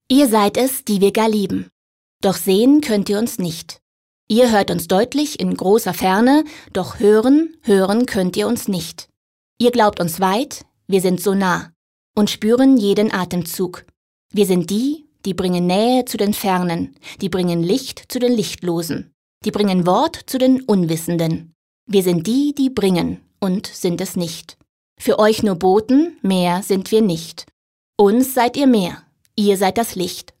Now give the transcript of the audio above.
Ihr seid es, die wir gar lieben. Doch sehen könnt ihr uns nicht. Ihr hört uns deutlich in großer Ferne, doch hören könnt ihr uns nicht. Ihr glaubt uns weit, wir sind so nah und spüren jeden Atemzug. Wir sind die bringen Nähe zu den Fernen, die bringen Licht zu den Lichtlosen, die bringen Wort zu den Unwissenden. Wir sind die bringen und sind es nicht. Für euch nur Boten, mehr sind wir nicht. Uns seid ihr mehr, ihr seid das Licht.